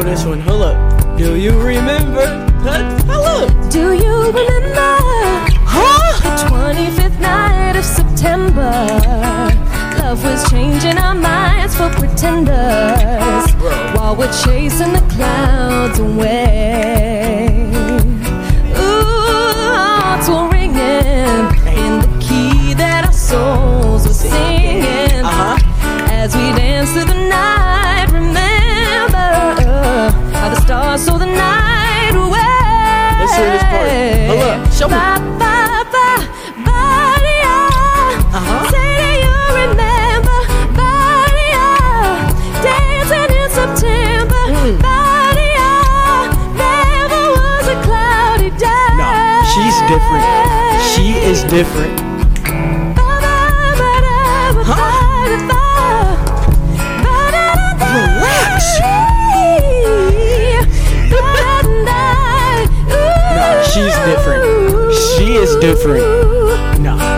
this one. Hold up. Do you remember? Hold up. Do you remember? The 25th night of September. Love was changing our minds for pretenders while we're chasing the clouds away. Ooh, hearts were ringing in the key that our souls were singing as we danced through the night. Remember how the stars saw the night away. Let's hear this part. Hold up. Show me. Say that you remember, dancing in September. Never was a cloudy day. No, she's different. She is different. Relax. No, she's different. She is different. No.